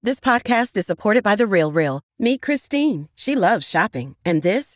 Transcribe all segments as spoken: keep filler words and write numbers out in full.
This podcast is supported by The RealReal. Meet Christine. She loves shopping. And this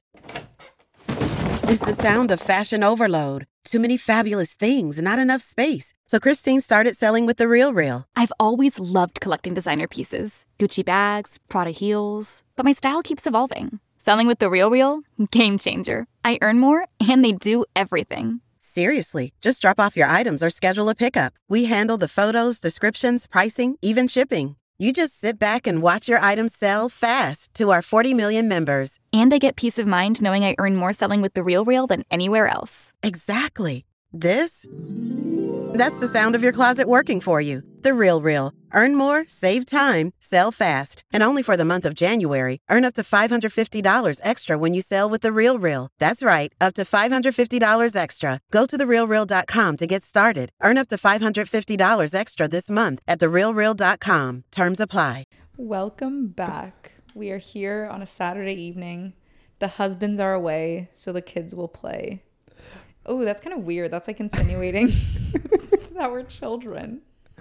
is the sound of fashion overload. Too many fabulous things, not enough space. So Christine started selling with The RealReal. I've always loved collecting designer pieces. Gucci bags, Prada heels. But my style keeps evolving. Selling with The RealReal? Game changer. I earn more, and they do everything. Seriously, just drop off your items or schedule a pickup. We handle the photos, descriptions, pricing, even shipping. You just sit back and watch your items sell fast to our forty million members. And I get peace of mind knowing I earn more selling with The RealReal than anywhere else. Exactly. This? That's the sound of your closet working for you. The RealReal. Earn more, save time, sell fast. And only for the month of January, earn up to five hundred fifty dollars extra when you sell with The RealReal. That's right, up to five hundred fifty dollars extra. Go to the real real dot com to get started. Earn up to five hundred fifty dollars extra this month at the real real dot com. Terms apply. Welcome back. We are here on a Saturday evening. The husbands are away, so the kids will play. Oh, that's kind of weird. That's like insinuating that we're children.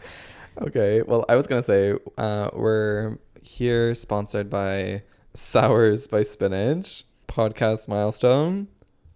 Okay, well, I was going to say, uh, we're here sponsored by Sours by Spinach, podcast milestone,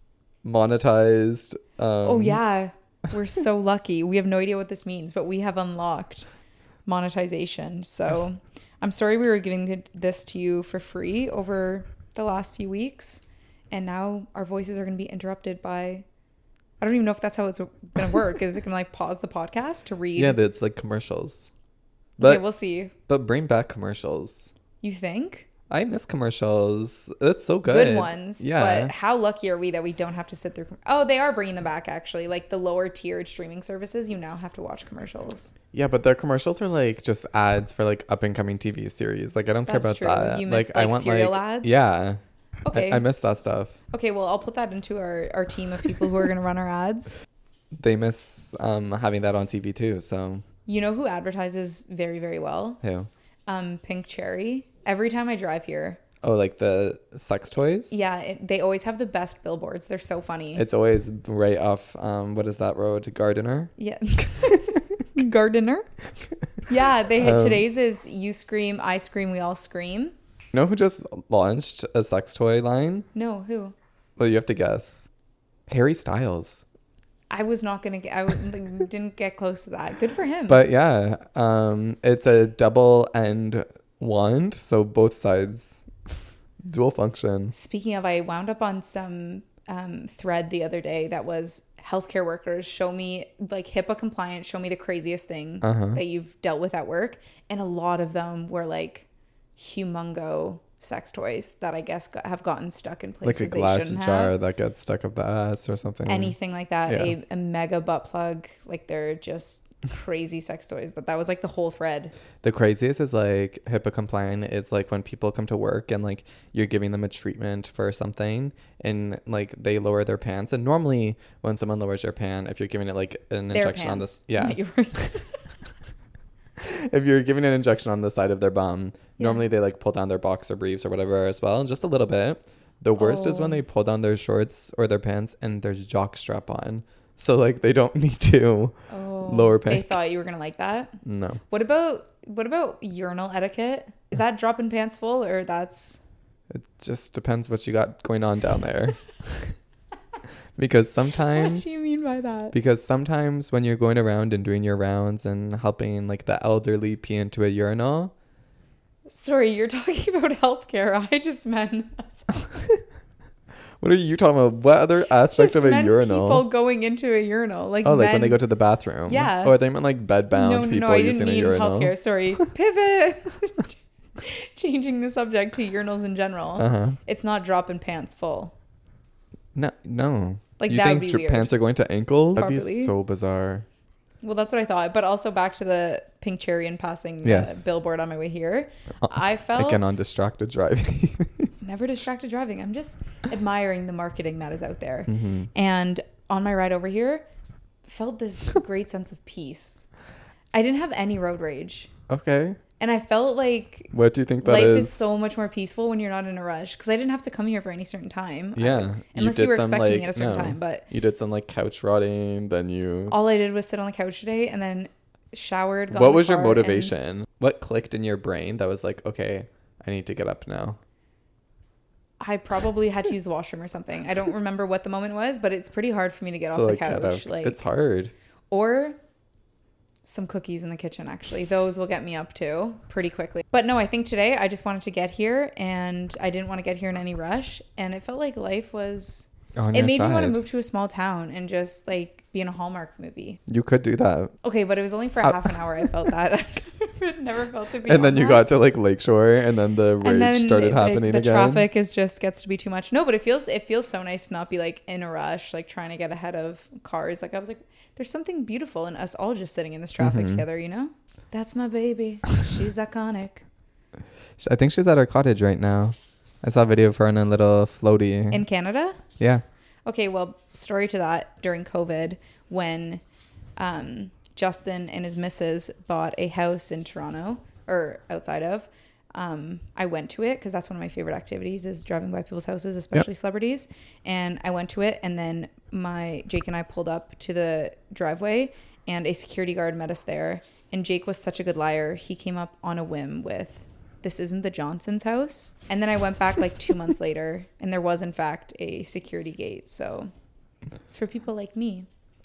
monetized. Um, oh, yeah. We're so lucky. We have no idea what this means, but we have unlocked monetization. So I'm sorry we were giving this to you for free over the last few weeks. And now our voices are going to be interrupted by... I don't even know if that's how it's going to work. Is it going to like pause the podcast to read? Yeah, it's like commercials. But, okay, we'll see. But bring back commercials. You think? I miss commercials. It's so good. Good ones. Yeah. But how lucky are we that we don't have to sit through... Com- oh, they are bringing them back, actually. Like the lower tiered streaming services, you now have to watch commercials. Yeah, but their commercials are like just ads for like up and coming T V series. Like I don't That's care about true. that. You miss, like, like, I want cereal like ads? Yeah. Okay. I, I miss that stuff. Okay, well, I'll put that into our, our team of people who are going to run our ads. They miss um having that on T V too, so. You know who advertises very, very well? Who? Um, Pink Cherry. Every time I drive here. Oh, like the sex toys? Yeah, it, they always have the best billboards. They're so funny. It's always right off, um, what is that road? Gardiner? Yeah. Gardener? Yeah, they Um, today's is you scream, I scream, we all scream. You know who just launched a sex toy line? No, who? Well, you have to guess. Harry Styles. I was not gonna get. I like, didn't get close to that. Good for him. But yeah, um, it's a double end wand, so both sides dual function. Speaking of, I wound up on some um, thread the other day that was healthcare workers show me like HIPAA compliant. Show me the craziest thing Uh-huh. that you've dealt with at work, and a lot of them were like humongo sex toys that I guess got, have gotten stuck in places Like a they glass shouldn't jar have. that gets stuck up the ass or something. Anything like that. Yeah. A, a mega butt plug. Like they're just crazy sex toys. That that was like the whole thread. The craziest is like HIPAA compliant is like when people come to work and like you're giving them a treatment for something and like they lower their pants. And normally when someone lowers their pant, if you're giving it like an Their injection on pants, this, yeah. not yours. If you're giving an injection on the side of their bum, Yeah. normally they like pull down their boxer briefs or whatever as well, just a little bit. The worst is when Oh. they pull down their shorts or their pants and there's jock strap on. So like they don't need to Oh, lower they pants. thought you were gonna like that. No. What about what about urinal etiquette? Is that dropping pants full or that's... It just depends what you got going on down there. Because sometimes What do you mean by that? Because sometimes when you're going around and doing your rounds and helping like the elderly pee into a urinal. Sorry, you're talking about healthcare. I just meant... What are you talking about? What other aspect just of a meant urinal? people going into a urinal. Like oh, like men... when they go to the bathroom. Yeah. Or they meant like bed bound no, people no, I using didn't a mean urinal. healthcare. Sorry. Pivot. Changing the subject to urinals in general. Uh-huh. It's not dropping pants full. No, no. Like, you that think would be dr- weird. pants are going to ankles? That'd be Properly. so bizarre. Well, that's what I thought. But also back to the Pink Cherry and passing the Yes. billboard on my way here. Uh, I felt... Again, on distracted driving. Never distracted driving. I'm just admiring the marketing that is out there. Mm-hmm. And on my ride over here, felt this great sense of peace. I didn't have any road rage. Okay. And I felt like What do you think that life is? is so much more peaceful when you're not in a rush. Because I didn't have to come here for any certain time. Yeah. I, unless you, did were some, expecting like, it at a certain no. time. But You did some like couch rotting, then you... all I did was sit on the couch today and then showered. Got What in the was your car, and motivation? What clicked in your brain that was like, okay, I need to get up now? I probably had to use the washroom or something. I don't remember what the moment was, but it's pretty hard for me to get So off like, the get couch. up. Like It's hard. Or some cookies in the kitchen, actually. Those will get me up too pretty quickly. But no, I think today I just wanted to get here, and I didn't want to get here in any rush. And it felt like life was... On it your made me want to side. move to a small town and just like be in a Hallmark movie. You could do that. Okay, but it was only for How- half an hour I felt that. I've never felt to be And then on you that. got to like Lakeshore, and then the rage And then started it- like, happening the again. traffic is just gets to be too much. No, but it feels it feels so nice to not be like in a rush, like trying to get ahead of cars. Like I was like, there's something beautiful in us all just sitting in this traffic Mhm. together, you know? That's my baby. She's iconic. I think she's at our cottage right now. I saw a video of her on a little floaty. In Canada? Yeah. Okay, well, story to that, during COVID, when um, Justin and his missus bought a house in Toronto, or outside of, um, I went to it because that's one of my favorite activities is driving by people's houses, especially celebrities. And I went to it, and then my Jake and I pulled up to the driveway, and a security guard met us there. And Jake was such a good liar. He came up on a whim with, "This isn't the Johnson's house." And then I went back like two months later, and there was in fact a security gate. So it's for people like me.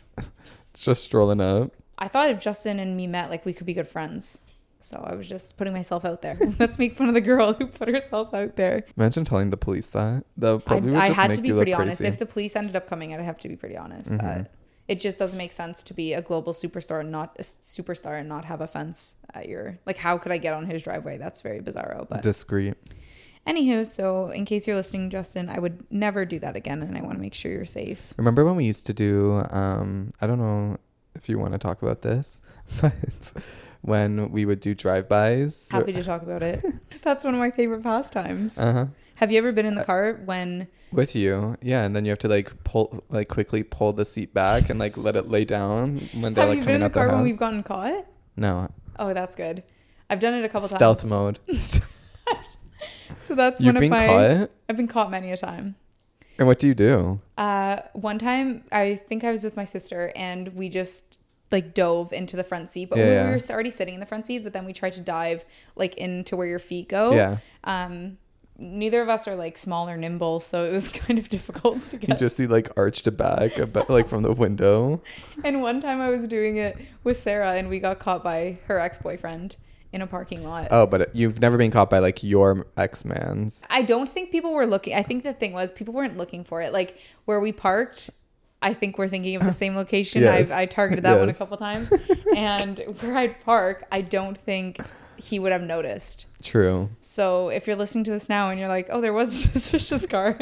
Just strolling up. I thought if Justin and me met, like we could be good friends. So I was just putting myself out there. Let's make fun of the girl who put herself out there. Imagine telling the police that. That I, probably would I just had make to be you look pretty honest. crazy. If the police ended up coming, I'd have to be pretty honest Mhm. that it just doesn't make sense to be a global superstar and not a superstar and not have a fence at your, like, how could I get on his driveway? That's very bizarro. But Discreet. anywho, so in case you're listening, Justin, I would never do that again, and I want to make sure you're safe. Remember when we used to do, um, I don't know if you want to talk about this, but when we would do drive-bys. Happy to talk about it. That's one of my favorite pastimes. Uh-huh. Have you ever been in the car when... With you. Yeah, and then you have to like pull, like quickly pull the seat back and like let it lay down when they're Have like you been coming in the out their car when house. we've gotten caught? No. Oh, that's good. I've done it a couple Stealth times. mode. So that's You've one been of my... caught? I've been caught many a time. And what do you do? Uh, one time, I think I was with my sister, and we just like dove into the front seat, but Yeah, we, yeah. we were already sitting in the front seat, but then we tried to dive like into where your feet go. Yeah. Um, neither of us are like small or nimble, so it was kind of difficult to You get. just see like arched back, about, like from the window. And one time I was doing it with Sarah, and we got caught by her ex-boyfriend in a parking lot. Oh, but you've never been caught by like your ex-man's. I don't think people were looking. I think the thing was people weren't looking for it. Like where we parked, I think we're thinking of the same location. Yes. I've I targeted that one a Yes. couple times. And where I'd park, I don't think he would have noticed. True. So if you're listening to this now and you're like, oh, there was a suspicious car.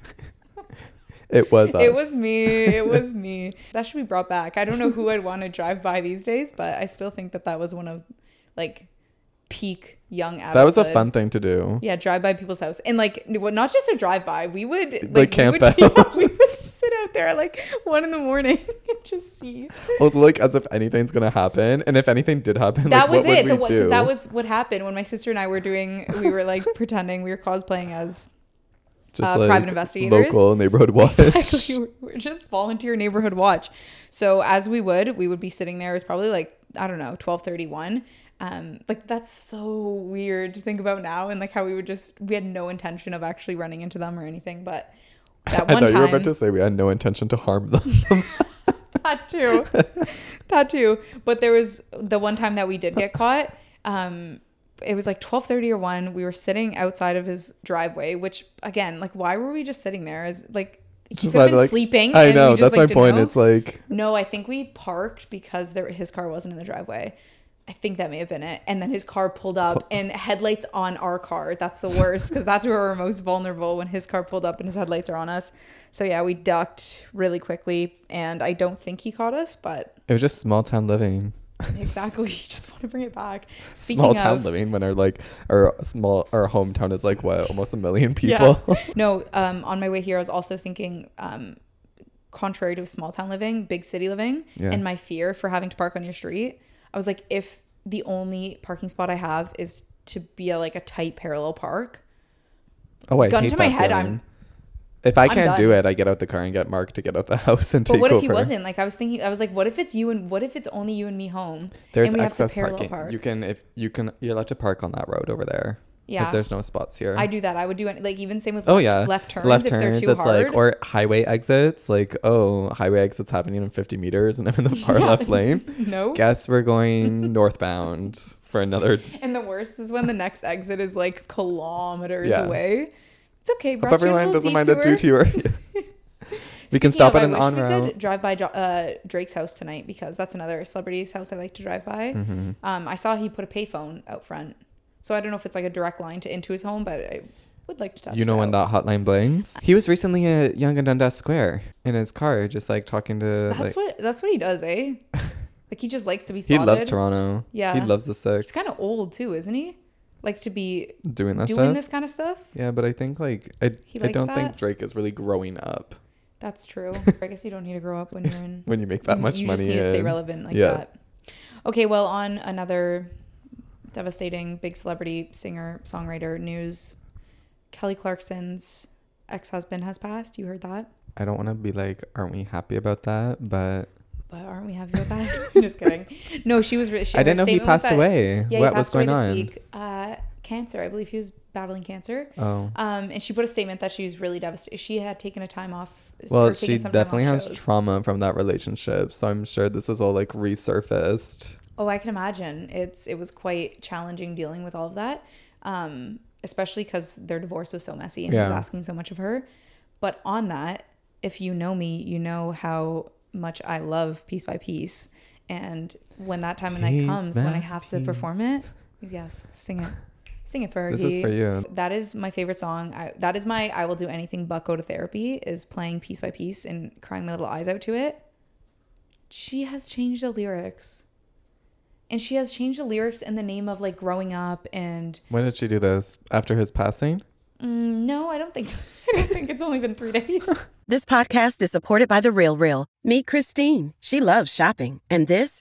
It was us. It was me. It was me. That should be brought back. I don't know who I'd want to drive by these days, but I still think that that was one of like peak young adulthood. That was a fun thing to do. Yeah, drive by people's house. And like well, not just a drive by. We would like, Like camp we would, out. yeah, we would sit out there at like one in the morning and just see. Also, like as if anything's gonna happen, and if anything did happen, That like, was what it. would we The, do? Cause that was what happened when my sister and I were doing. We were like pretending we were cosplaying as Just uh, like private investigators. local neighborhood watch. Exactly. We're- We're just volunteer neighborhood watch. So as we would, we would be sitting there. It was probably like, I don't know, twelve thirty-one. Um, like that's so weird to think about now. And like how we would just, we had no intention of actually running into them or anything. But that I one thought time. you were about to say we had no intention to harm them. That too. That too. But there was the one time that we did get caught. Um, it was like twelve thirty or one. We were sitting outside of his driveway, which again, like, why were we just sitting there? Is like, he Just could have like- been like- sleeping. I and know. we just, That's like, my didn't point. know. It's like No, I think we parked because there his car wasn't in the driveway. I think that may have been it. And then his car pulled up and headlights on our car. That's the worst because that's where we're most vulnerable when his car pulled up and his headlights are on us. So yeah, we ducked really quickly and I don't think he caught us, but it was just small town living. exactly. Just want to bring it back. Speaking Small town of, living when our like our small our hometown is like what almost a million people. Yeah. No, um, on my way here, I was also thinking, um, contrary to small town living, big city living, Yeah. and my fear for having to park on your street. I was like, if the only parking spot I have is to be a, like a tight parallel park, Oh, I gun hate to my that head, feeling. I'm If I I'm can't do done. it, I get out the car and get Mark to get out the house and But take what over. if he wasn't? Like I was thinking, I was like, what if it's you and what if it's only you and me home? There's and we excess have to parallel parking. park. You can if you can you're allowed to park on that road over there. Yeah. If there's no spots here. I do that. I would do it like even same with Oh left, yeah, left turns left if turns. they're too It's hard. like or highway exits. Like oh, highway exits happening in fifty meters, and I'm in the far Yeah. left lane. No. Guess we're going northbound for another. And the worst is when the next exit is like kilometers Yeah. away. It's okay. Hope everyone doesn't mind a detour. We can Speaking stop of, at an I wish on we route. could drive by Jo- uh, Drake's house tonight because that's another celebrity's house I like to drive by. Mm-hmm. Um, I saw he put a payphone out front, so I don't know if it's like a direct line to into his home, but I would like to test. You know it when out. that hotline blings? He was recently at Yonge and Dundas Square in his car, just like talking to. That's like, what that's what he does, eh? Like he just likes to be he spotted. loves Toronto. Yeah. He loves the six. He's kind of old too, isn't he? Like to be doing that doing stuff. this kind of stuff. Yeah, but I think like I He I likes don't that? think Drake is really growing up That's true. I guess you don't need to grow up when you're in. when you make that you- much you money. just need to stay in- relevant like yeah. that. Okay, well, on another devastating big celebrity singer songwriter news, Kelly Clarkson's ex-husband has passed. You heard that? I don't want to be like, aren't we happy about that? But But aren't we happy with that? Just kidding. No, she was. Re- she, I didn't her know he statement was passed that- away. Yeah, what he was passed away going this on? week. Uh, cancer. I believe he was battling cancer. Oh. Um, and she put a statement that she was really devastated. She had taken a time off. Well, or taken she some time definitely off has shows. trauma from that relationship, so I'm sure this is all like resurfaced. Oh, I can imagine. It's it was quite challenging dealing with all of that, um, especially because their divorce was so messy and he was Yeah. asking so much of her. But on that, if you know me, you know how much I love Piece by Piece, and when that time of night Piece comes, when I by have to piece. perform it, yes, sing it, sing it, Fergie. This is for you. That is my favorite song. I, that is my I will do anything but go to therapy. Is playing Piece by Piece and crying my little eyes out to it. She has changed the lyrics. And she has changed the lyrics in the name of like growing up and When did she do this? After his passing? mm, no, I don't think I don't think it's only been three days. This podcast is supported by The Real Real. Meet Christine. She loves shopping. And this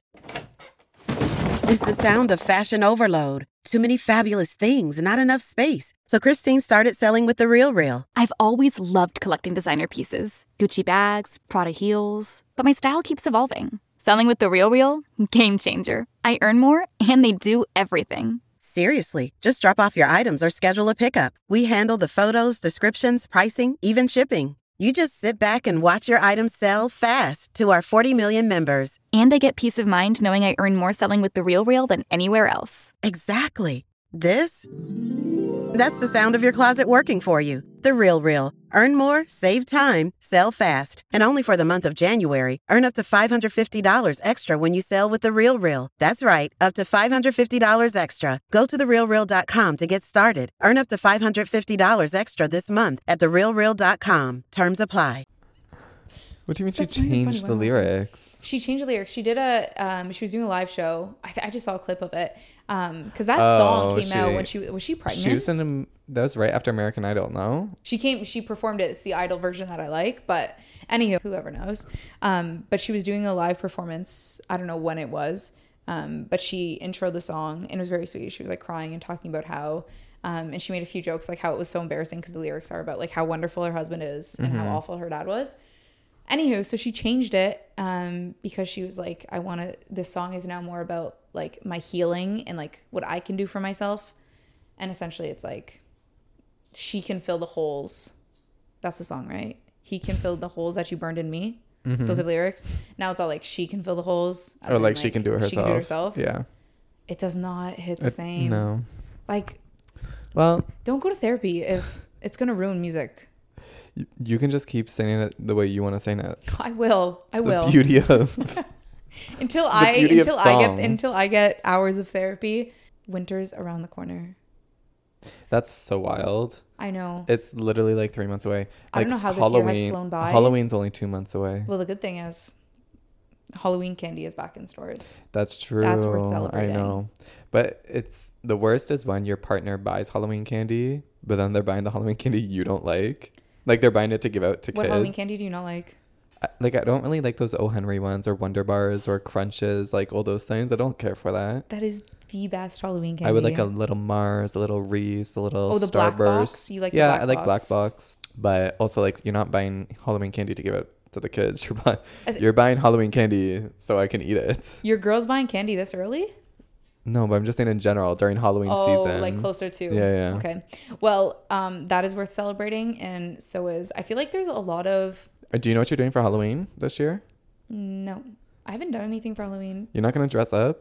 is the sound of fashion overload. Too many fabulous things, not enough space. So Christine started selling with The Real Real. I've always loved collecting designer pieces, Gucci bags, Prada heels, but my style keeps evolving. Selling with The Real Real? Game changer. I earn more, and they do everything. Seriously, just drop off your items or schedule a pickup. We handle the photos, descriptions, pricing, even shipping. You just sit back and watch your items sell fast to our forty million members. And I get peace of mind knowing I earn more selling with The Real Real than anywhere else. Exactly. This? That's the sound of your closet working for you. The Real Real. Earn more, save time, sell fast. And only for the month of January, earn up to five hundred fifty dollars extra when you sell with The Real Real. That's right, up to five hundred fifty dollars extra. Go to the real real dot com to get started. Earn up to five hundred fifty dollars extra this month at the real real dot com. Terms apply. What do you mean That's she not even funny. changed What the happened? lyrics? She changed the lyrics. She did a um she was doing a live show. I, th- I just saw a clip of it. Um because that Oh, song came out she- when she was she pregnant? She was in a, that was right after American Idol, no? She came, she performed it. It's the Idol version that I like, but anywho, whoever knows. Um, but she was doing a live performance. I don't know when it was, um, but she introed the song and it was very sweet. She was like crying and talking about how, um, and she made a few jokes like how it was so embarrassing because the lyrics are about like how wonderful her husband is and Mm-hmm. how awful her dad was. Anywho, so she changed it um, because she was like, I want to, this song is now more about like my healing and like what I can do for myself. And essentially it's like, she can fill the holes. That's the song, right? He can fill the holes that you burned in me. Mm-hmm. Those are the lyrics. Now it's all like she can fill the holes. as Or in, like, she can do it herself. She can do it herself. Yeah. It does not hit the It- same. No. Like, Well, don't go to therapy if it's gonna ruin music. you, you can just keep singing it the way you want to sing it. I will. I will. The beauty of until the I beauty of until I song. get until I get hours of therapy. Winter's around the corner. that's so wild. I know. It's literally like three months away. I don't Like, know how this year has flown by. Halloween's only two months away. Well, the good thing is, Halloween candy is back in stores. That's true. That's worth I celebrating. know. But it's the worst is when your partner buys Halloween candy, but then they're buying the Halloween candy you don't like. Like they're buying it to give out to What kids. Halloween candy do you not like? I, like I don't really like those O. Henry ones or Wonder Bars or Crunches, like all those things. I don't care for that. That is the best Halloween candy. I would like a little Mars, a little Reese, a little Oh, the black Starburst. box? You like the yeah, black I like box? black box. But also, like, you're not buying Halloween candy to give it to the kids. You're buying, As- you're buying Halloween candy so I can eat it. Your girl's buying candy this early? No, but I'm just saying in general during Halloween Oh, season. like closer to. Yeah, yeah. Okay. Well, um, that is worth celebrating, and so is. I feel like there's a lot of. Uh, Do you know what you're doing for Halloween this year? No, I haven't done anything for Halloween. You're not gonna dress up?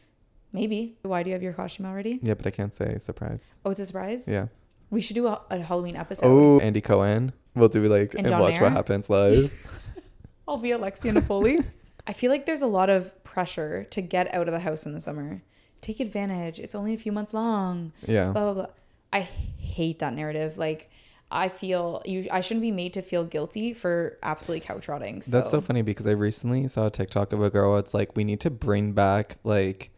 Maybe. Why do you have your costume already? Yeah, but I can't say surprise. Oh, it's a surprise. Yeah. We should do a, a Halloween episode. Oh, Andy Cohen. We'll do like And and, John watch Mayer? what happens live. I'll be Alexia Napoli. I feel like there's a lot of pressure to get out of the house in the summer. Take advantage. It's only a few months long. Yeah. Blah, blah, blah. I hate that narrative. Like, I feel you. I shouldn't be made to feel guilty for absolutely couch rotting. So. That's so funny because I recently saw a TikTok of a girl. It's like we need to bring back like,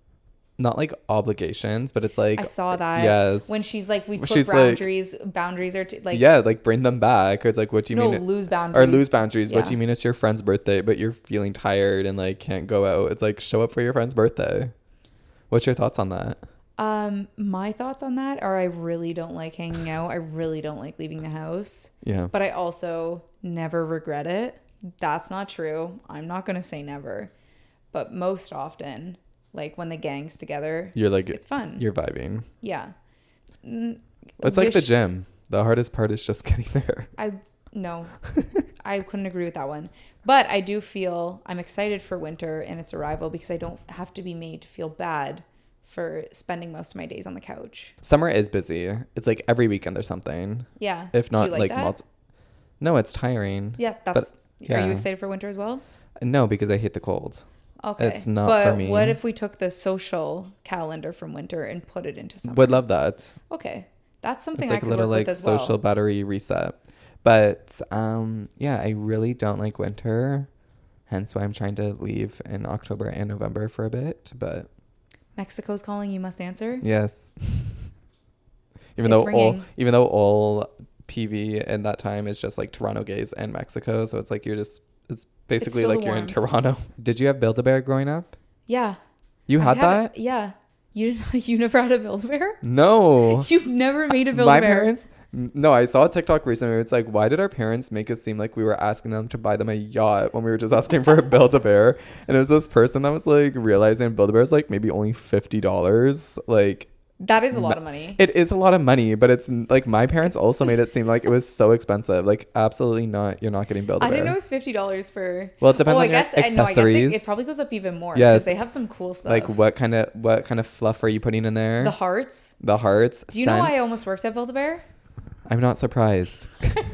not like obligations, but it's like I saw that. Yes. When she's like, we put She's like- boundaries. boundaries are t- like. yeah, like bring them back. Or it's like, what do you No, mean? lose boundaries. Or lose boundaries. What Yeah. do you mean? It's your friend's birthday, but you're feeling tired and like can't go out. It's like show up for your friend's birthday. What's your thoughts on that? Um, my thoughts on that are I really don't like hanging out. I really don't like leaving the house. Yeah. But I also never regret it. That's not true. I'm not going to say never. But most often, like when the gang's together, You're like it's fun. You're vibing. Yeah. Mm, It's like the wish- gym. The hardest part is just getting there. I no. I couldn't agree with that one. But I do feel I'm excited for winter and its arrival because I don't have to be made to feel bad for spending most of my days on the couch. Summer is busy. It's like every weekend there's something. Yeah. If Do you not like like, that? multi- No, it's tiring. Yeah, that's But, Are yeah. you excited for winter as well? No, because I hate the cold. Okay. It's not but for me. what if we took the social calendar from winter and put it into summer? Would love that. Okay. That's something It's I like a could little work like with as social well. battery reset. But um yeah, I really don't like winter. Hence why I'm trying to leave in October and November for a bit. But Mexico's calling, you must answer. yes. even It's though all ringing. even though all P V in that time is just like Toronto gays and Mexico, so it's like you're just it's basically still like the you're in warmth. Toronto. Did you have Build-A-Bear growing up? Yeah. You I had that? Yeah. You didn't, you never had a Build-A-Bear? No. You've never made a My Build-A-Bear? parents no, I saw a TikTok recently where it's like, why did our parents make it seem like we were asking them to buy them a yacht when we were just asking for a Build-A-Bear? And it was this person that was like realizing Build-A-Bear is like maybe only fifty dollars. Like, That is a lot of money. it is a lot of money, but it's like my parents also made it seem like it was so expensive. Like, absolutely not. You're not getting Build-A-Bear. I didn't know it was fifty dollars for... Well, it depends oh, on I your guess, I- No, I guess accessories. it, it probably goes up even more. Yes. Because they have some cool stuff. Like, what kind of what kind of fluff are you putting in there? The hearts. The hearts. Do you know why I scents? almost worked at Build-A-Bear? I'm not surprised.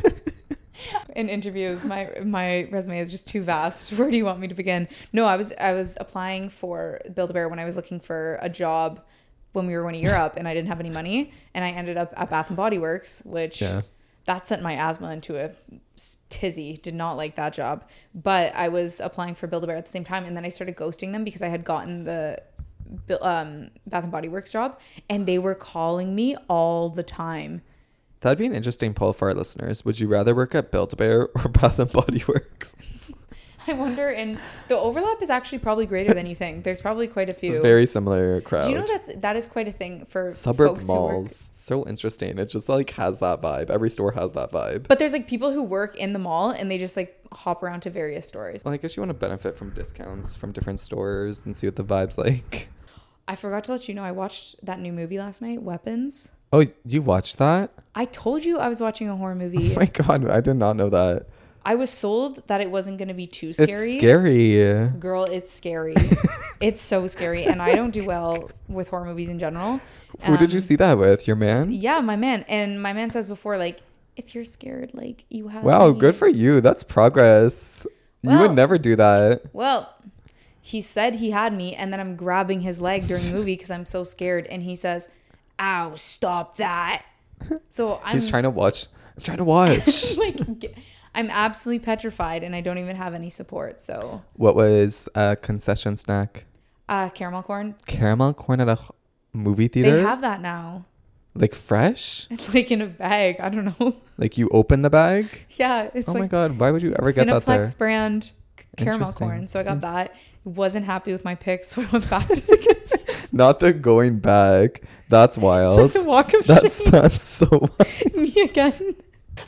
In interviews, my my resume is just too vast. Where do you want me to begin? No, I was I was applying for Build-A-Bear when I was looking for a job when we were going to Europe, and I didn't have any money, and I ended up at Bath and Body Works, which Yeah. that sent my asthma into a tizzy. Did not like that job, but I was applying for Build-A-Bear at the same time, and then I started ghosting them because I had gotten the um, Bath and Body Works job, and they were calling me all the time. That'd be an interesting poll for our listeners. Would you rather work at Build-A-Bear or Bath and Body Works? I wonder, and the overlap is actually probably greater than you think. There's probably quite a few. Very similar crowd. Do you know that's that is quite a thing for Suburb folks who work? malls? So interesting. It just like has that vibe. Every store has that vibe. But there's like people who work in the mall and they just like hop around to various stores. Well, I guess you want to benefit from discounts from different stores and see what the vibe's like. I forgot to let you know I watched that new movie last night, Weapons. Oh, you watched that? I told you I was watching a horror movie. Oh my god, I did not know that. I was sold that it wasn't going to be too scary. It's scary. Girl, it's scary. It's so scary, and I don't do well with horror movies in general. Who did you Um, see that with? Your man? Yeah, my man. And my man says before, like, if you're scared, like, you have Wow, me. good for you. That's progress. you Well- would never do that. Well, he said he had me, and then I'm grabbing his leg during the movie because I'm so scared, and he says, ow, stop that. So I'm He's trying to watch. I'm trying to watch. like, g- I'm absolutely petrified, and I don't even have any support. So, What was a concession snack? uh, caramel corn, Caramel corn at a h- movie theater? they have that now. Like fresh? Like in a bag. I don't know. Like you open the bag? Yeah, it's Oh like my god, why would you ever get that there? Cineplex brand c- caramel Interesting. corn. So I got that. Wasn't happy with my picks, so I went back to the concession. Not the going back. That's It's wild. like the walk of That's shame. that's so Me again.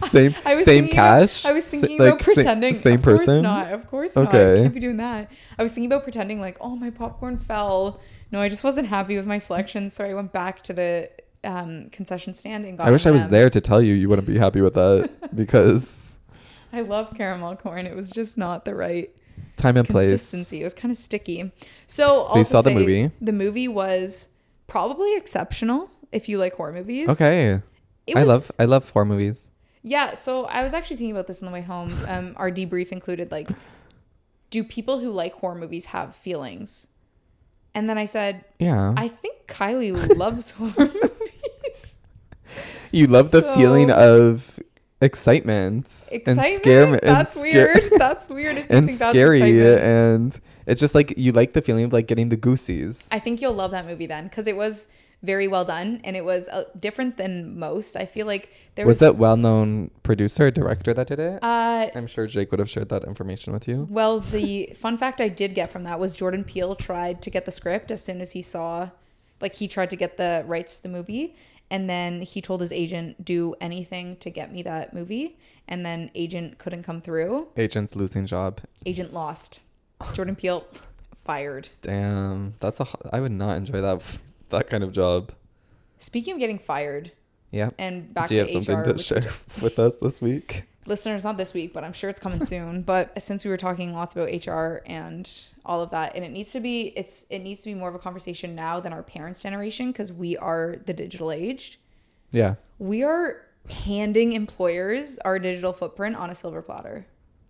Same I was same thinking cash. About, I was thinking Sa- about like, sa- pretending. Same of course person. not. Of course not. Okay. I can't be doing that. I was thinking about pretending like, oh, my popcorn fell. No, I just wasn't happy with my selection, so I went back to the um, concession stand and got. I wish M and I was there M's. to tell you you wouldn't be happy with that because I love caramel corn. It was just not the right time and place. consistency. It was kind of sticky. So, So you saw the movie? The movie was probably exceptional if you like horror movies. Okay. It I was- love I love horror movies. Yeah, so I was actually thinking about this on the way home. Um, our debrief included like, do people who like horror movies have feelings? And then I said, Yeah. I think Kylie loves horror movies. You love the So- feeling of excitement, and Excitement? scare That's and weird. Sca- That's weird. If you and think that's scary, excitement. and it's just like you like the feeling of like getting the goosies. I think you'll love that movie then because it was very well done and it was uh, different than most. I feel like there was was, that well-known producer or director that did it? Uh, I'm sure Jake would have shared that information with you. well, the fun fact I did get from that was Jordan Peele tried to get the script as soon as he saw, like he tried to get the rights to the movie. And then he told his agent, do anything to get me that movie. And then agent couldn't come through. Agent's losing job. Agent lost. Jordan Peele fired. Damn, that's a. I would not enjoy that that kind of job. Speaking of getting fired Yeah. and back Do you to have H something R, to which- share with us this week? listeners, not this week, but I'm sure it's coming soon. But since we were talking lots about H R and all of that, and it needs to be, it's it needs to be more of a conversation now than our parents' generation because we are the digital age. Yeah. We are handing employers our digital footprint on a silver platter.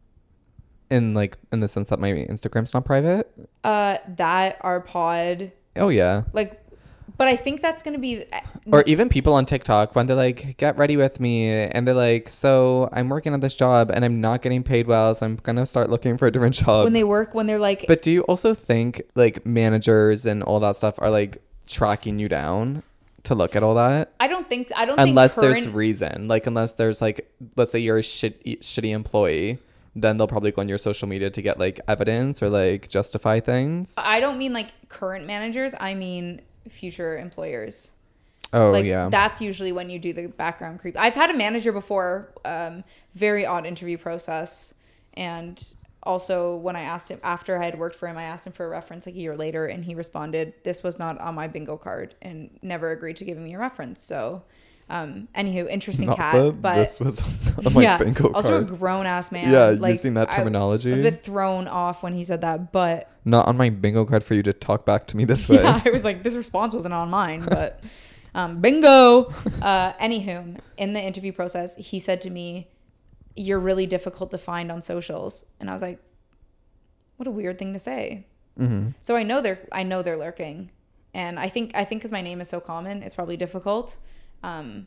In like in the sense that my Instagram's not private. Uh, that our pod, Oh yeah. like, but I think that's gonna be. Or even people on TikTok when they're like, get ready with me. And they're like, so I'm working on this job and I'm not getting paid well. So I'm going to start looking for a different job. when they work, when they're like, But do you also think like managers and all that stuff are like tracking you down to look at all that? I don't think, I don't Unless think current, there's reason. Like unless there's like, let's say you're a shit, shitty employee. Then they'll probably go on your social media to get like evidence or like justify things. I don't mean like current managers. I mean future employers. Oh, like yeah. that's usually when you do the background creep. I've had a manager before, um, very odd interview process. And also when I asked him after I had worked for him, I asked him for a reference like a year later and he responded, this was not on my bingo card, and never agreed to giving me a reference. So um, anywho, interesting Not cat, the- but this was on my yeah, bingo also a card. grown ass man. Yeah, like, using that I- terminology. I was a bit thrown off when he said that, but Not on my bingo card for you to talk back to me this way. yeah, I was like, this response wasn't on mine, but um, bingo. Uh, anywho, in the interview process, he said to me, you're really difficult to find on socials. And I was like, what a weird thing to say. Mm-hmm. So I know they're, I know they're lurking. And I think, I think because my name is so common, it's probably difficult. Um,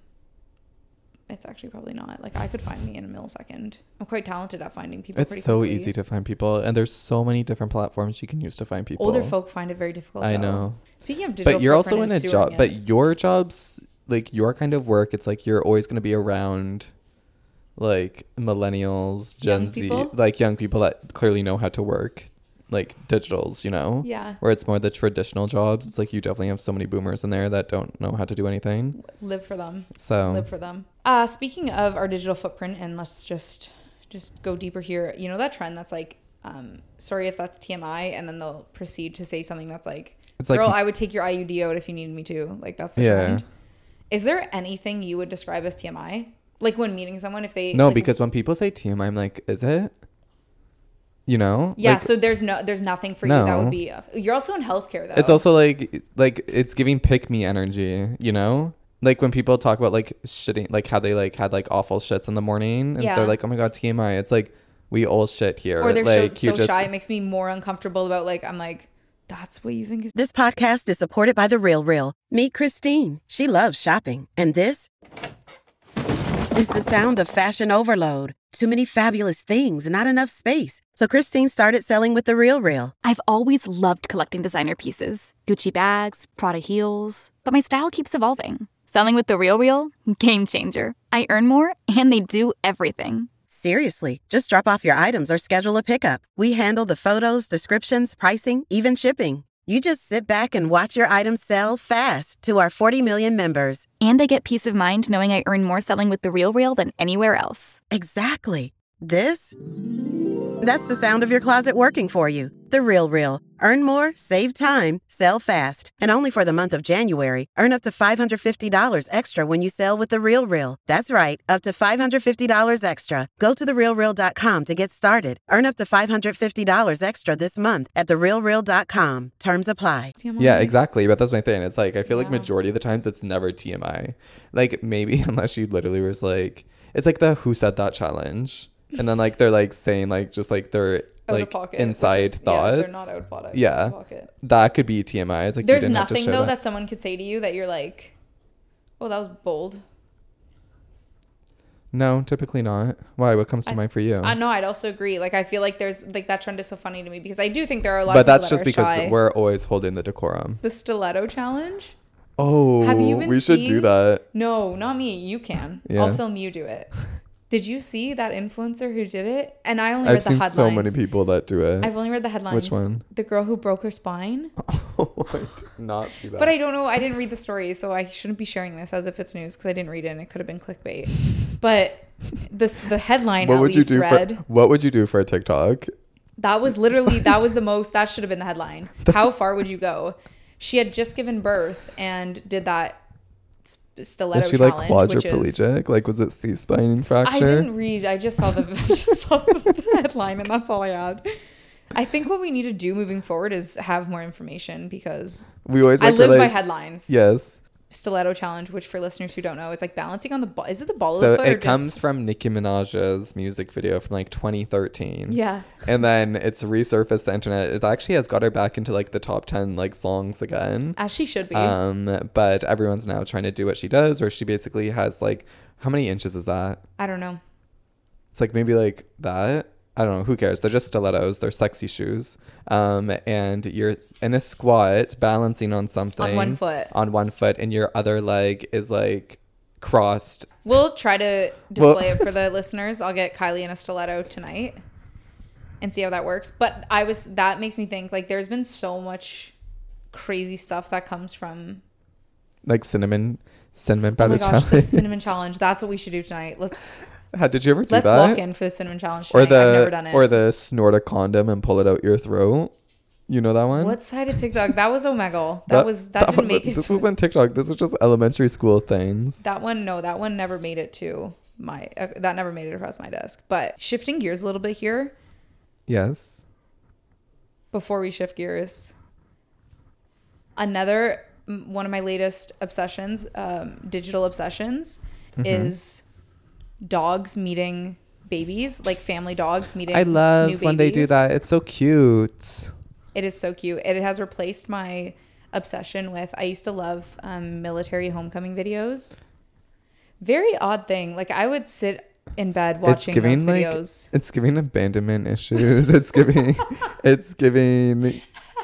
it's actually probably not. Like I could find me in a millisecond. I'm quite talented at finding people. It's pretty so quickly. easy to find people, and there's so many different platforms you can use to find people. Older folk find it very difficult. I though. know. Speaking of digital, But you're also in footprint a and job. stewarding But it, your jobs, like your kind of work, it's like you're always going to be around, like millennials, Gen Young Z, people? like young people that clearly know how to work, like digitals. You know. yeah, Where it's more the traditional jobs. It's like you definitely have so many boomers in there that don't know how to do anything. live for them. So Live for them. Uh, speaking of our digital footprint, and let's just just go deeper here. You know that trend that's like, um, sorry if that's T M I, and then they'll proceed to say something that's like, it's like girl, I would take your I U D out if you needed me to. Like that's the Yeah. trend. Is there anything you would describe as T M I? Like when meeting someone, if they no, like, because when people say T M I, I'm like, is it? You know? yeah. Like, So there's no there's nothing for you that No. would be. You're also in healthcare though. it's also like like it's giving pick me energy, you know? Like when people talk about like shitting, like how they like had like awful shits in the morning, and Yeah. they're like, oh my god, T M I. It's like we all shit here. or they're like so, so shy. It makes me more uncomfortable about like I'm like, that's what you think is. This podcast is supported by The Real Real. Meet Christine. She loves shopping. And this is the sound of fashion overload. Too many fabulous things, not enough space. So Christine started selling with The Real Real. I've always loved collecting designer pieces, Gucci bags, Prada heels, but my style keeps evolving. Selling with The Real Real? Game changer. I earn more, and they do everything. Seriously, just drop off your items or schedule a pickup. We handle the photos, descriptions, pricing, even shipping. You just sit back and watch your items sell fast to our forty million members. And I get peace of mind knowing I earn more selling with The RealReal than anywhere else. Exactly. This? That's the sound of your closet working for you. The RealReal. Earn more, save time, sell fast. And only for the month of January, earn up to five hundred fifty dollars extra when you sell with The RealReal. That's right, up to five hundred fifty dollars extra. Go to the real real dot com to get started. Earn up to five hundred fifty dollars extra this month at the real real dot com. Terms apply. Yeah, exactly. But that's my thing. It's like, I feel Yeah. like majority of the times it's never T M I. Like maybe unless you literally was like, it's like the Who Said That challenge. And then like they're like saying like just like their Out of like pocket, inside which is- thoughts. Yeah, they're not out of pocket. Yeah. Out of pocket. That could be T M I. It's like you There's didn't have to nothing share though that. that someone could say to you that you're like, oh, that was bold. No, typically not. Why? What comes to I- mind for you? I know. I'd also agree. Like, I feel like there's like that trend is so funny to me because I do think there are a lot but of people that's that just are because shy. we're always holding the decorum. The stiletto challenge. Oh, Have you been we should do seeing- that. No, not me. You can. Yeah. I'll film you do it. Did you see that influencer who did it? And I only I've read the seen headlines. so many people that do it. I've only read the headlines. Which one? The girl who broke her spine. Oh, I did not see that. But I don't know. I didn't read the story, so I shouldn't be sharing this as if it's news because I didn't read it and it could have been clickbait. But this the headline what at would you least do read. for What would you do for a TikTok? That was literally that was the most. That should have been the headline. How far would you go? She had just given birth and did that stiletto Is she challenge, like which is- quadriplegic? Like, was it C-spine fracture? I didn't read. I just saw the I just saw the headline, and that's all I had. I think what we need to do moving forward is have more information because We always I like, live we're by like, headlines. Yes. Stiletto challenge, which for listeners who don't know, it's like balancing on the ball. Is it the ball So of the foot? or it comes just... from Nicki Minaj's music video from like twenty thirteen. Yeah. And then it's resurfaced the internet. It actually has got her back into like the top ten like songs again. As she should be. Um, but everyone's now trying to do what she does, where she basically has like, how many inches is that? I don't know. It's like maybe like that. I don't know. Who cares? They're just stilettos. They're sexy shoes. Um, and you're in a squat, balancing on something. On one foot. On one foot, and your other leg is like crossed. We'll try to Well- display it for the listeners. I'll get Kylie in a stiletto tonight and see how that works. But I was that makes me think like there's been so much crazy stuff that comes from Like cinnamon, cinnamon oh my butter gosh, the challenge. cinnamon challenge. That's what we should do tonight. Let's How did you ever do let's that? lock in for the cinnamon challenge tonight. Or the I've never done it. or the snort a condom and pull it out your throat. You know that one? What side of TikTok? That was Omegle. That, was that, didn't was make it. This to- wasn't TikTok. This was just elementary school things. That one, no, that one never made it to my. Uh, that never made it across my desk. But shifting gears a little bit here. Yes. Before we shift gears, another m- one of my latest obsessions, um, digital obsessions, Mhm. is dogs meeting babies, like family dogs meeting. I love new when they do babies. that. It's so cute. It is so cute. It has replaced my obsession with. I used to love um, military homecoming videos. Very odd thing. Like I would sit in bed watching it's giving those like videos. it's giving abandonment issues. It's giving it's giving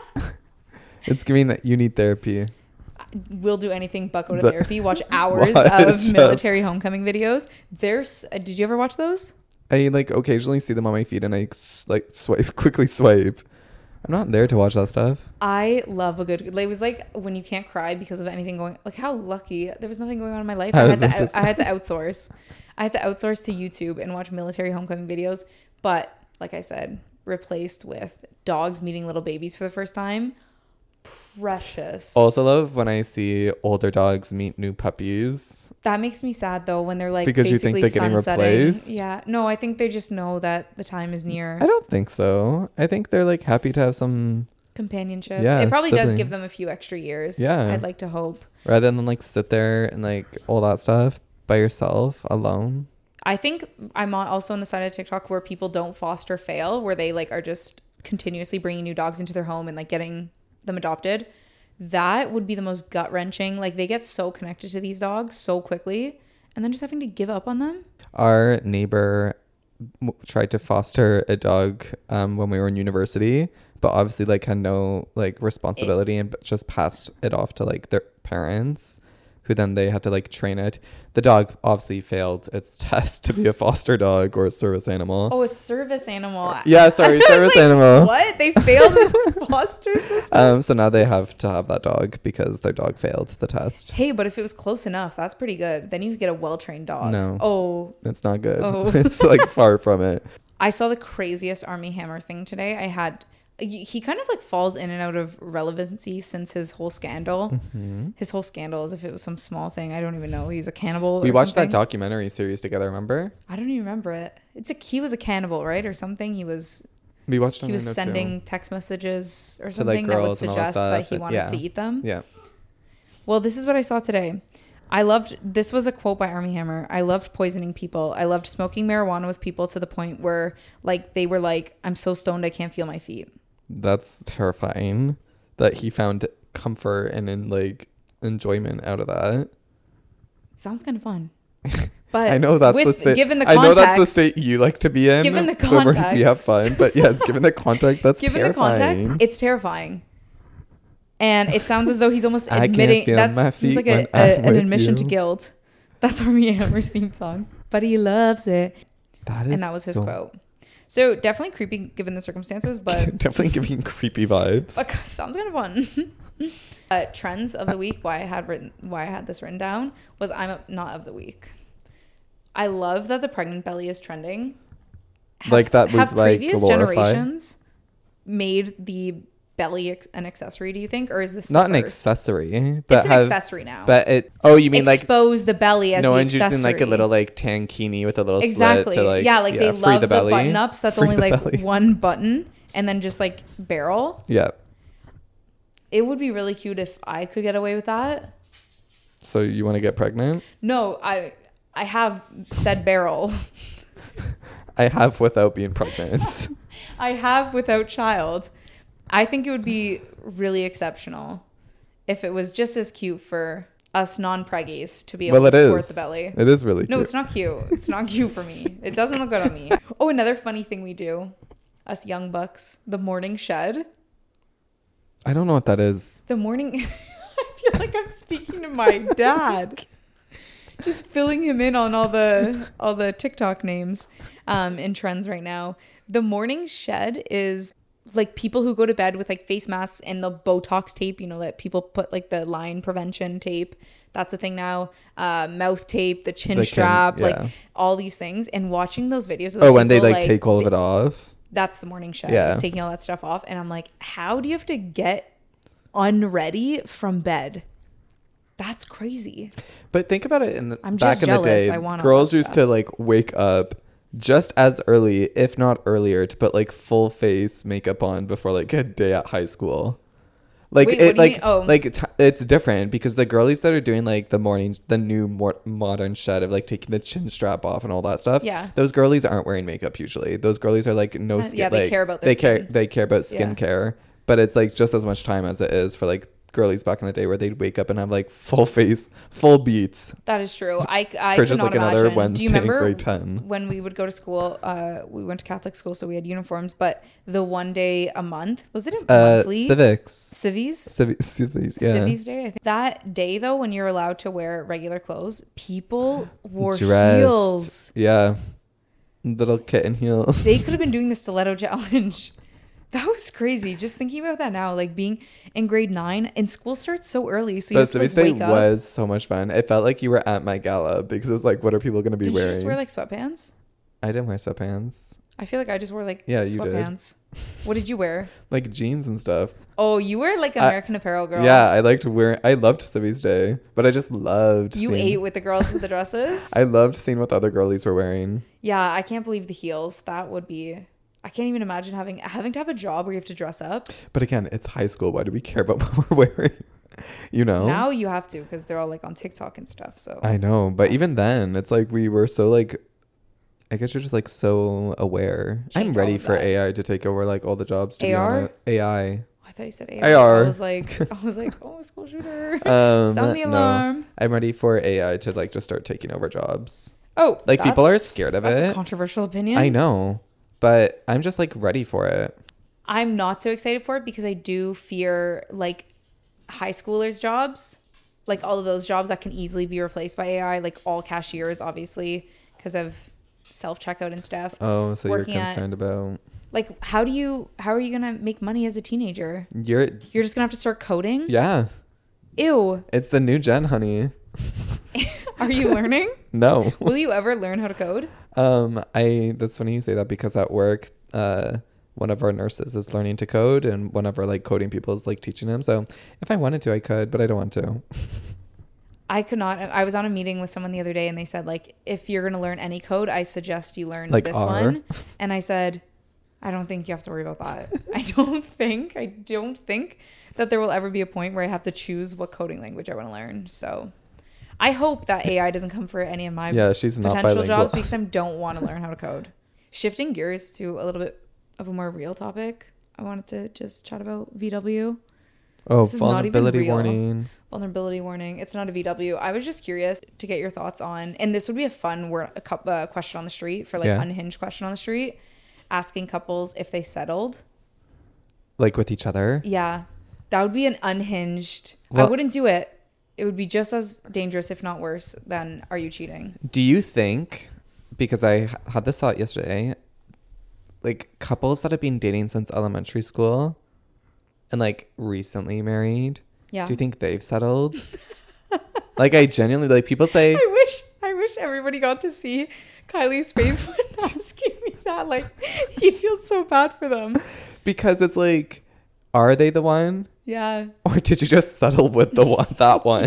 it's giving that you need therapy. We'll do anything but go to The- therapy. Watch hours Watch of just- military homecoming videos. There's. Uh, did you ever watch those? I like occasionally see them on my feed and I s- like swipe quickly swipe. I'm not there to watch that stuff. I love a good. It was like when you can't cry because of anything going. Like how lucky there was nothing going on in my life. I I, was had about to. to Out, I had to outsource. I had to outsource to YouTube and watch military homecoming videos. But like I said, replaced with dogs meeting little babies for the first time. Precious. Also love when I see older dogs meet new puppies. That makes me sad though when they're like Because you think basically they're getting sunsetting. replaced? Yeah. No, I think they just know that the time is near. I don't think so. I think they're like happy to have some Companionship. Yeah, it probably does siblings. give them a few extra years. Yeah. I'd like to hope. rather than like sit there and like all that stuff by yourself alone. I think I'm on also on the side of TikTok where people don't foster fail, where they like are just continuously bringing new dogs into their home and like getting them adopted. That would be the most gut wrenching. Like they get so connected to these dogs so quickly and then just having to give up on them. Our neighbor w- tried to foster a dog um, when we were in university, but obviously like had no like responsibility and just passed it off to like their parents. who then they had to like train it. The dog obviously failed its test to be a foster dog or a service animal. Oh, a service animal. Yeah, sorry, I service was like, animal. What? They failed the foster system? Um, so now they have to have that dog because their dog failed the test. Hey, but if it was close enough, that's pretty good. Then you get a well-trained dog. No. Oh. It's not good. Oh. It's like far from it. I saw the craziest Army Hammer thing today. I had... He kind of like falls in and out of relevancy since his whole scandal. Mm-hmm. His whole scandal, as if it was some small thing. I don't even know. He's a cannibal. We or watched something. that documentary series together, remember? I don't even remember it. It's a he was a cannibal, right, or something. He was We watched. he was on sending text messages or like, something that would girls and all that suggest that he stuff. wanted Yeah. to eat them. Yeah. Well, this is what I saw today. I loved, this was a quote by Army Hammer. I loved poisoning people. I loved smoking marijuana with people to the point where like they were like, I'm so stoned I can't feel my feet. That's terrifying that he found comfort and in like enjoyment out of that. Sounds kind of fun. But I know that's with, the state. given the I context, know that's the state you like to be in. Given the where we context. have fun, but yes, given the context, that's given terrifying. the context, it's terrifying. And it sounds as though he's almost I can't admitting feel that my seems feet like a, when a, I'm an with admission you. to guilt. That's Army Hammer's theme song. But he loves it. That is And that was his so- quote. So definitely creepy given the circumstances, but definitely giving creepy vibes. like, sounds kind of fun. uh, trends of the week. Why I had written, why I had this written down was I'm a, not of the week. I love that the pregnant belly is trending. Have, Like that have we've, like, previous glorified? generations made the belly ex- an accessory? Do you think, or is this the Not an first? accessory, but It's an have, accessory now. But it. Oh, you mean like expose the belly as no the one's accessory. using like a little like tankini with a little exactly. slit to like yeah, like they free love the, belly. button ups. That's Free only the like belly. one button and then just like barrel. Yeah. It would be really cute if I could get away with that. So you want to get pregnant? No, I I have said barrel. I have without being pregnant. I have without child. I think it would be really exceptional if it was just as cute for us non-preggies to be able well, it to sport is. the belly. It is really No, cute. it's not cute. It's not cute for me. It doesn't look good on me. Oh, another funny thing we do, us young bucks, the morning shed. I don't know what that is. The morning, I feel like I'm speaking to my dad. Just filling him in on all the all the TikTok names um, in trends right now. The morning shed is like people who go to bed with like face masks and the Botox tape, you know, that people put like the line prevention tape. That's a thing now. Uh, mouth tape, the chin The chin, strap, yeah. like all these things. And watching those videos. Of Oh, when they people, like, take all of it off. That's the morning shed. Yeah. Is taking all that stuff off. And I'm like, how do you have to get unready from bed? That's crazy. But think about it in the I'm back just in jealous. the day, I want all girls that used stuff. to like wake up just as early, if not earlier, to put like full face makeup on before like a day at high school. Like Wait, what it do you like mean? Oh. like it's, it's different because the girlies that are doing like the morning the new more modern shed of like taking the chin strap off and all that stuff. Yeah. Those girlies aren't wearing makeup usually. Those girlies are like no Uh, skin. yeah, they like, care about their they care skin. they care about Yeah. skincare, but it's like just as much time as it is for like girlies back in the day where they'd wake up and have like full face, full beats. That is true. I, I For could just, not like, another imagine. Wednesday Do you in remember grade ten? when we would go to school? Uh, we went to Catholic school, so we had uniforms. But the one day a month, was it a Uh, monthly? civics. Civies? Civi- civies, yeah. Civies day. I think. That day though, when you're allowed to wear regular clothes, people wore Dressed. heels. Yeah. Little kitten heels. They could have been doing the stiletto challenge. That was crazy. Just thinking about that now, like being in grade nine and school starts so early, so you But have to Civics like, Day wake up. was so much fun. It felt like you were at my gala because it was like, what are people going to be Did wearing? you just wear like sweatpants? I didn't wear sweatpants. I feel like I just wore like Yeah, you did. sweatpants. What did you wear? Like jeans and stuff. Oh, you were like I- American Apparel girl. Yeah, I liked wearing. I loved Civics Day, but I just loved. You seeing, ate with the girls with the dresses? I loved seeing what the other girlies were wearing. Yeah, I can't believe the heels. That would be... I can't even imagine having having to have a job where you have to dress up. But again, it's high school. Why do we care about what we're wearing? You know? Now you have to because they're all like on TikTok and stuff. So I know, but even then, it's like we were so like, I guess you're just like so aware. Change I'm all ready of for that. A I to take over like all the jobs. To A R? Be honest. A I. I thought you said A R. A R. I was like, I was like, oh, school shooter. Um, Sound the no. alarm. I'm ready for A I to like just start taking over jobs. Oh, Like people are that's- scared of That's a it. controversial opinion. I know, but I'm just like ready for it. I'm not so excited for it because I do fear like high schoolers' jobs. like all of those jobs that can easily be replaced by A I, like all cashiers, obviously, because of self-checkout and stuff. Oh, so you're Working at- concerned about Like, how do you, how are you going to make money as a teenager? you're You're just going to have to start coding? yeah. Ew. It's the new gen, honey. Are you learning? No. Will you ever learn how to code? Um, I that's funny you say that because at work, uh, one of our nurses is learning to code, and one of our like coding people is like teaching him. So if I wanted to, I could, but I don't want to. I could not. I was on a meeting with someone the other day, and they said, like, if you're going to learn any code, I suggest you learn Like this R? one. And I said, I don't think you have to worry about that. I don't think, I don't think that there will ever be a point where I have to choose what coding language I want to learn. So I hope that A I doesn't come for any of my Yeah, she's not potential bilingual. jobs because I don't want to learn how to code. Shifting gears to a little bit of a more real topic, I wanted to just chat about V W. Oh, This is not even vulnerability real. warning. Vulnerability warning. It's not a V W. I was just curious to get your thoughts on, and this would be a fun word, a cup, uh, question on the street for like Yeah. unhinged question on the street, asking couples if they settled. Like with each other. Yeah, that would be an unhinged. I Well- wouldn't do it. It would be just as dangerous, if not worse, than are you cheating? Do you think, because I h- had this thought yesterday, like couples that have been dating since elementary school and like recently married, Yeah. do you think they've settled? Like I genuinely, like people say, I wish I wish everybody got to see Kylie's face when asking me that. Like, he feels so bad for them. because it's like, are they the one? Yeah. Or did you just settle with the one, that one?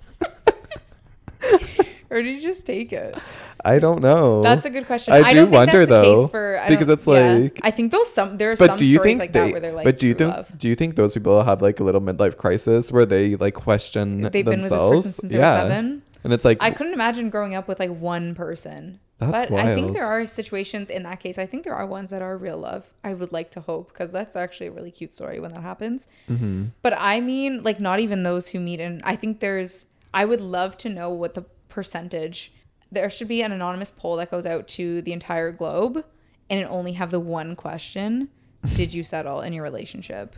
Or did you just take it? I don't know. That's a good question. I I, do don't think wonder, that's the though, case for, I because don't- it's yeah. like- I think those some there are But some do you stories think like they? that where they're like, but do you true think? love. Do you think those people have like a little midlife crisis where they like question They've been with themselves? this person since they yeah. were seven. And it's like I couldn't imagine growing up with like one person. That's but I think wild. there are situations in that case. I think there are ones that are real love. I would like to hope, because that's actually a really cute story when that happens. Mm-hmm. But I mean, like, not even those who meet. And I think there's, I would love to know what the percentage, there should be an anonymous poll that goes out to the entire globe, and it only have the one question: did you settle in your relationship?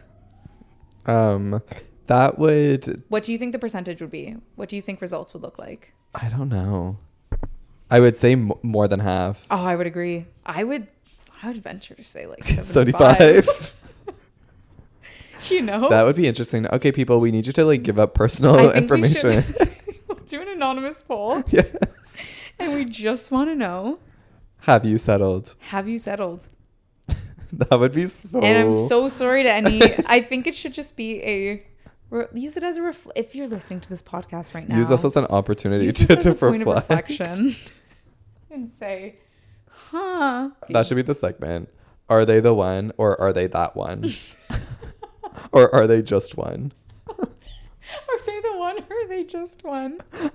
um, that would. What do you think the percentage would be? What do you think results would look like? I don't know. I would say m- more than half. Oh, I would agree. I would, I would venture to say like seventy-five. seventy-five. You know, That would be interesting. Okay, people, we need you to like give up personal I think we should- information. we'll do an anonymous poll, Yes. and we just want to know: Have you settled? have you settled? That would be so. And I'm so sorry to any. I think it should just be a. Re- use it as a ref- if you're listening to this podcast right now. Use us as an opportunity use to, this as to a point of reflect. reflection, and say, "Huh." That should be the segment. Are they the one, or are they that one? Or are they just one? Are they the one, or are they just one?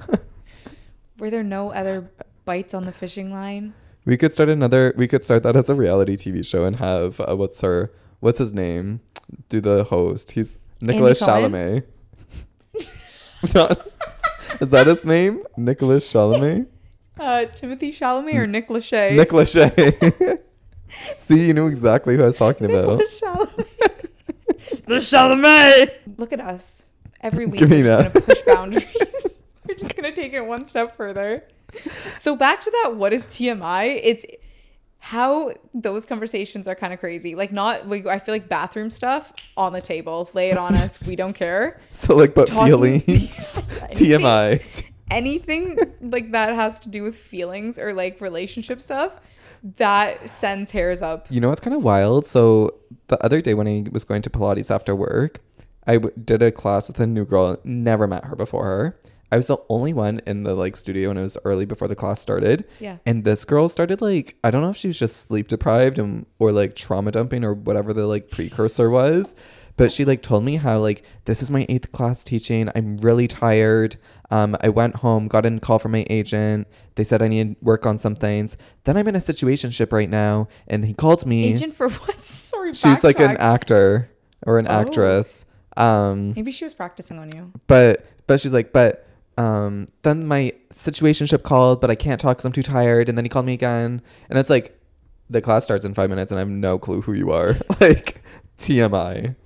Were there no other bites on the fishing line? We could start another. We could start that as a reality T V show and have uh, what's her, what's his name, do the host. He's Nicholas Coleman? Chalamet. Not, is that his name? Nicholas Chalamet. Uh, Timothy Chalamet or Nick Lachey? Nick Lachey. See, you knew exactly who I was talking about. Nicholas Chalamet. The Chalamet. Look at us. Every week Give we're me just that. going to push boundaries. We're just going to take it one step further. So back to that, what is T M I? It's how those conversations are kind of crazy. Like, not, like, I feel like bathroom stuff on the table. Lay it on us. We don't care. So like, but Talking- feelings. T M I. Anything like that has to do with feelings or like relationship stuff, that sends hairs up. You know what's kind of wild? So the other day when I was going to Pilates after work, I w- did a class with a new girl. Never met her before her. I was the only one in the like studio, and it was early before the class started. Yeah. And this girl started like, I don't know if she was just sleep deprived and or like trauma dumping or whatever the like precursor was, but she like told me how like, this is my eighth class teaching. I'm really tired. Um, I went home, got a call from my agent. They said I need work on some things. Then I'm in a situationship right now, and he called me. Agent for what? Sorry, She's like an backtrack. actor or an Oh. actress. Um, Maybe she was practicing on you. but but she's like, but um, then my situationship called, but I can't talk because I'm too tired. And then he called me again, and it's like, the class starts in five minutes, and I have no clue who you are. Like, T M I.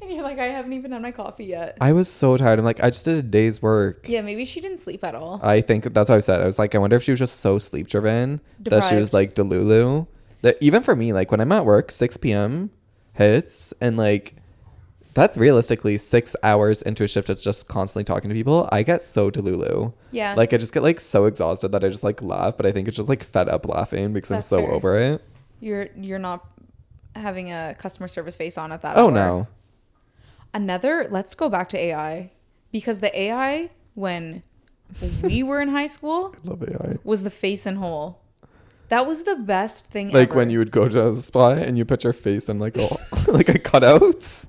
And you're like, I haven't even had my coffee yet. I was so tired. I'm like, I just did a day's work. Yeah, maybe she didn't sleep at all. I think that's what I said. I was like, I wonder if she was just so sleep driven that she was like delulu. That even for me, like when I'm at work, six p.m. hits, and like that's realistically six hours into a shift of just constantly talking to people. I get so delulu. Yeah. Like I just get like so exhausted that I just like laugh, but I think it's just like fed up laughing because that's I'm so fair. Over it. You're you're not having a customer service face on at that. Oh hour. No. Another, let's go back to A I, because the A I when we were in high school I love A I. was the face and hole. That was the best thing like ever. when you would go to a spa and you put your face in like a like a cutout.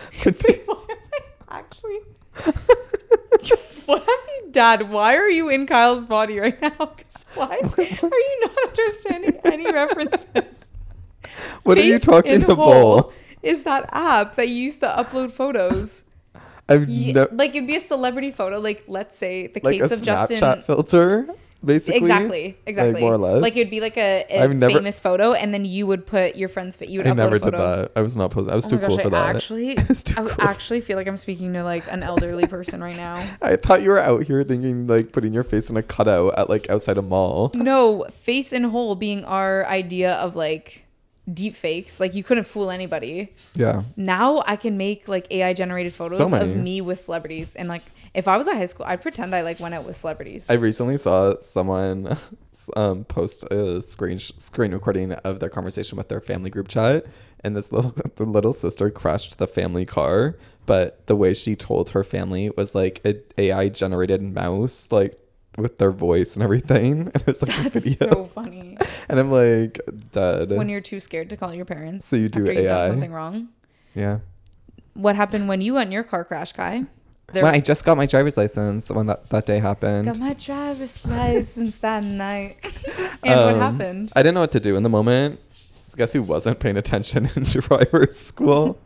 Actually, what have you, Dad? Why are you in Kyle's body right now? Because why are you not understanding any references? What face are you talking about? Is that app that you used to upload photos? I've yeah, ne- like it'd be a celebrity photo. Like let's say the like case a of Snapchat Justin filter. Basically, exactly, exactly, like more or less. Like it'd be like a, a never, famous photo, and then you would put your friend's face. You would I upload never a photo. did that. I was not posing. I was oh too gosh, cool for I that. Actually, I, was too I cool. actually feel like I'm speaking to like an elderly person right now. I thought you were out here thinking like putting your face in a cutout at like outside a mall. No, face in hole being our idea of like deep fakes. Like you couldn't fool anybody. Yeah. Now I can make like A I generated photos so of me with celebrities, and like if I was at high school, I'd pretend I like went out with celebrities. I recently saw someone um, post a screen sh- screen recording of their conversation with their family group chat, and this little the little sister crashed the family car, but the way she told her family was like an A I generated mouse, like with their voice and everything, and it was like That's a video. so funny. And I'm like, dead. When you're too scared to call your parents, so you do after A I. You've done something wrong. Yeah. What happened when you got in your car crash, Kai? There when I just got my driver's license, the one that that day happened. Got my driver's license that night. And um, what happened? I didn't know what to do in the moment. Guess who wasn't paying attention in driver's school?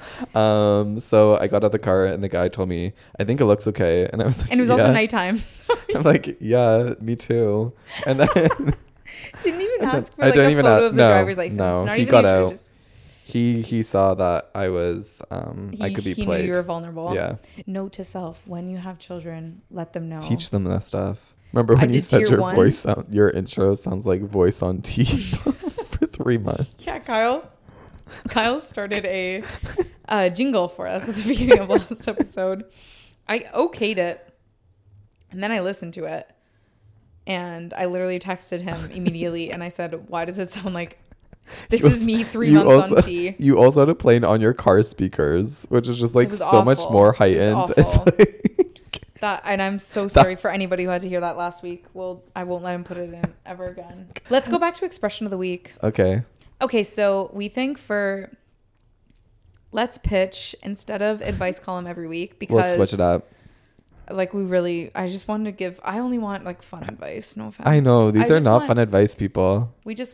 um, so I got out of the car and the guy told me, I think it looks okay. And I was like, and it was yeah. also nighttime. I'm like, yeah, me too. And then didn't even ask for I like didn't a even photo a- of the no, driver's license. No, Not he even got sure, out. just- He he saw that I was um he, I could be he played. Knew you were vulnerable. Yeah. Note to self: when you have children, let them know. Teach them that stuff. Remember when I you said your one. voice sound, your intro sounds like voice on T for three months. Yeah, Kyle. Kyle started a uh, jingle for us at the beginning of last episode. I okayed it, and then I listened to it, and I literally texted him immediately, and I said, "Why does it sound like this You is also- me three you months also, on T?" You also had it playing on your car speakers, which is just like was so awful. much more It heightened. was It's awful. like That, and I'm so sorry for anybody who had to hear that last week. Well, I won't let him put it in ever again. Let's go back to expression of the week. okay. Okay, so we think for let's pitch instead of advice column every week, because We'll switch it up. Like we really, I just wanted to give. I only want like fun advice. No offense. I know these I are just not want- fun advice, people. We just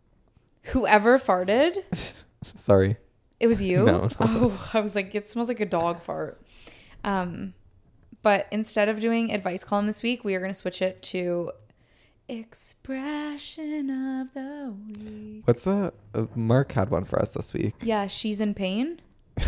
whoever farted. Sorry. It was you. No, no, it Oh, wasn't. I was like, it smells like a dog fart. Um, but instead of doing advice column this week, we are going to switch it to expression of the week. What's the uh, Mark had one for us this week? Yeah, she's in pain.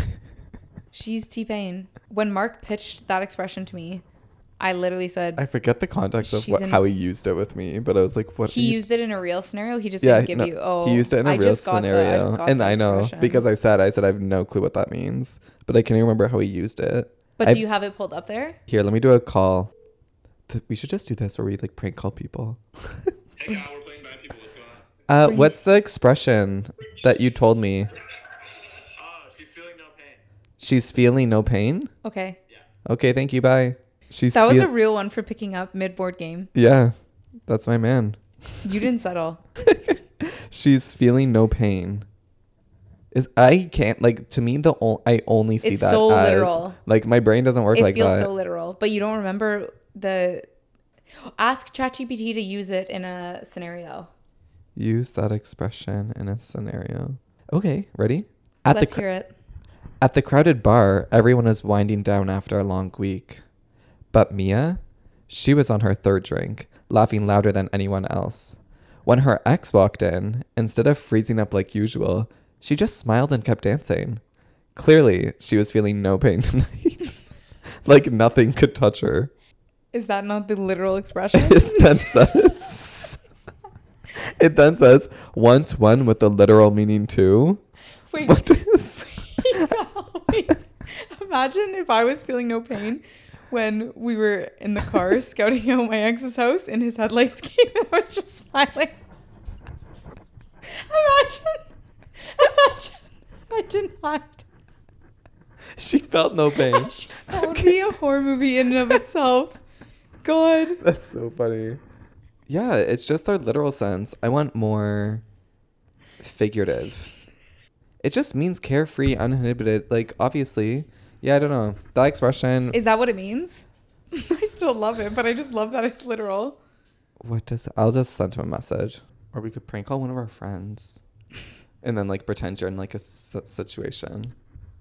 She's T-Pain. When Mark pitched that expression to me, I literally said I forget the context of She's what, in- how he used it with me, but I was like, "What?" he are you- used it in a real scenario. He just yeah, didn't give no, you. Oh, he used it in a I real just got the- I scenario, just got and the I know expression. because I said, I said I have no clue what that means, but I can't even remember how he used it. But I've- do you have it pulled up there? Here, let me do a call. Th- We should just do this where we like prank call people. Hey, Kyle, we're playing bad people. What's going on? Uh, what's the expression that you told me? Oh, she's feeling no pain. She's feeling no pain. Okay, Okay, thank you. Bye. She's that was feel- a real one for picking up mid board game. yeah, that's my man. You didn't settle. She's feeling no pain. Is I can't like to me the o- I only see It's that so as literal. like my brain doesn't work It like feels that. so literal, but you don't remember the. Ask ChatGPT to use it in a scenario. Use that expression in a scenario. Okay, ready? At Let's the cr- hear it. At the crowded bar, everyone is winding down after a long week. But Mia, she was on her third drink, laughing louder than anyone else. When her ex walked in, instead of freezing up like usual, she just smiled and kept dancing. Clearly, she was feeling no pain tonight. Like nothing could touch her. Is that not the literal expression? It then says, it then says, once one with the literal meaning too. Wait. What is? Wait. Imagine if I was feeling no pain when we were in the car scouting out my ex's house and his headlights came and I was just smiling. Imagine. Imagine. I did not. She felt no pain. That would be a horror movie in and of itself. God. That's so funny. Yeah, it's just their literal sense. I want more figurative. It just means carefree, uninhibited. Like, obviously, yeah, I don't know. That expression. Is that what it means? I still love it, but I just love that it's literal. What does. I'll just send him a message. Or we could prank call one of our friends. And then, like, pretend you're in, like, a s- situation.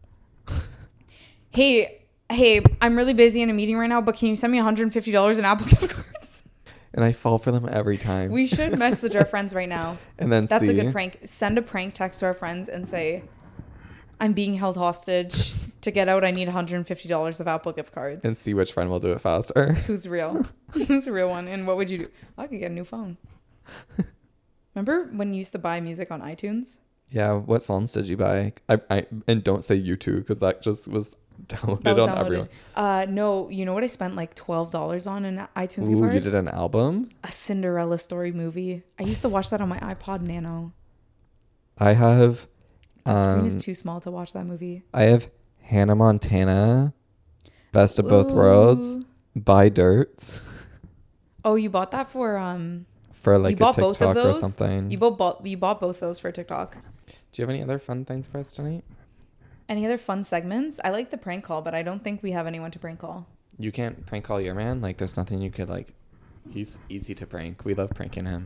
Hey, hey, I'm really busy in a meeting right now, but can you send me one hundred fifty dollars in Apple gift cards? And I fall for them every time. We should message our friends right now. And then That's see. a good prank. Send a prank text to our friends and say, I'm being held hostage. To get out, I need one hundred fifty dollars of Apple gift cards. And see which friend will do it faster. Who's real? Who's a real one? And what would you do? I could get a new phone. Remember when you used to buy music on iTunes? Yeah, what songs did you buy? I, I And don't say U two because that just was downloaded That was on downloaded. everyone. Uh, no, you know what I spent like twelve dollars on in iTunes gift Ooh, card? you did an album? A Cinderella story movie. I used to watch that on my iPod Nano. I have... That screen um, is too small to watch that movie. I have Hannah Montana, Best of Both Worlds, Ooh. Buy Dirt Oh, you bought that for um for like you a bought both of TikTok or those? something. You both bought you bought both those for TikTok. Do you have any other fun things for us tonight? Any other fun segments? I like the prank call, but I don't think we have anyone to prank call. You can't prank call your man? Like, there's nothing you could, like... He's easy to prank. We love pranking him.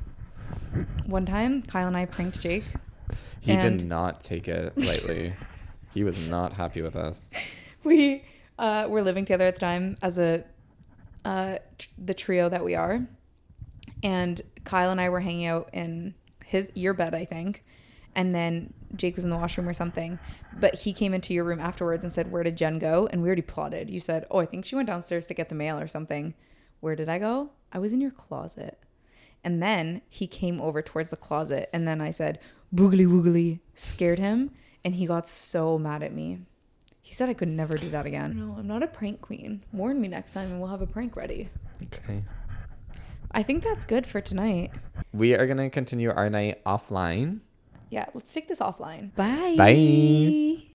One time, Kyle and I pranked Jake. He did And- not take it lightly. He was not happy with us. We uh, were living together at the time as a uh, tr- the trio that we are, and Kyle and I were hanging out in his your bed, I think, and then Jake was in the washroom or something. But he came into your room afterwards and said, "Where did Jen go?" And we already plotted. You said, "Oh, I think she went downstairs to get the mail or something." Where did I go? I was in your closet. And then he came over towards the closet, and then I said, "Boogly woogly," scared him, and he got so mad at me. He said I could never do that again. No, I'm not a prank queen. Warn me next time and we'll have a prank ready. Okay. I think that's good for tonight. We are going to continue our night offline. Yeah, let's take this offline. Bye. Bye.